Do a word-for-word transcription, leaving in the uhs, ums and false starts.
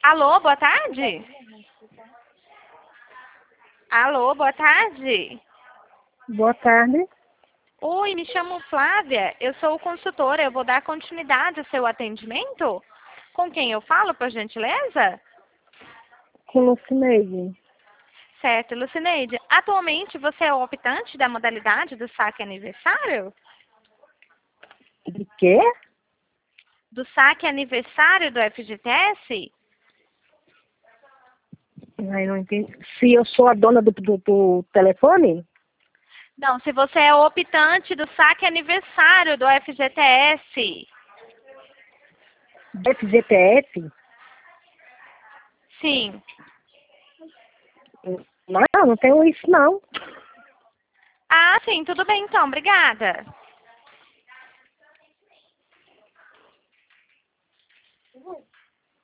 Alô, boa tarde? Alô, boa tarde? Boa tarde. Oi, me chamo Flávia, eu sou consultora, eu vou dar continuidade ao seu atendimento? Com quem eu falo, por gentileza? Com Lucineide. Certo, Lucineide. Atualmente você é optante da modalidade do saque aniversário? De quê? Do saque aniversário do F G T S? Ai, não entendi. Se eu sou a dona do, do, do telefone? Não, se você é optante do saque aniversário do F G T S. Do F G T S? Sim. Não, não tenho isso não. Ah, sim, tudo bem então, obrigada.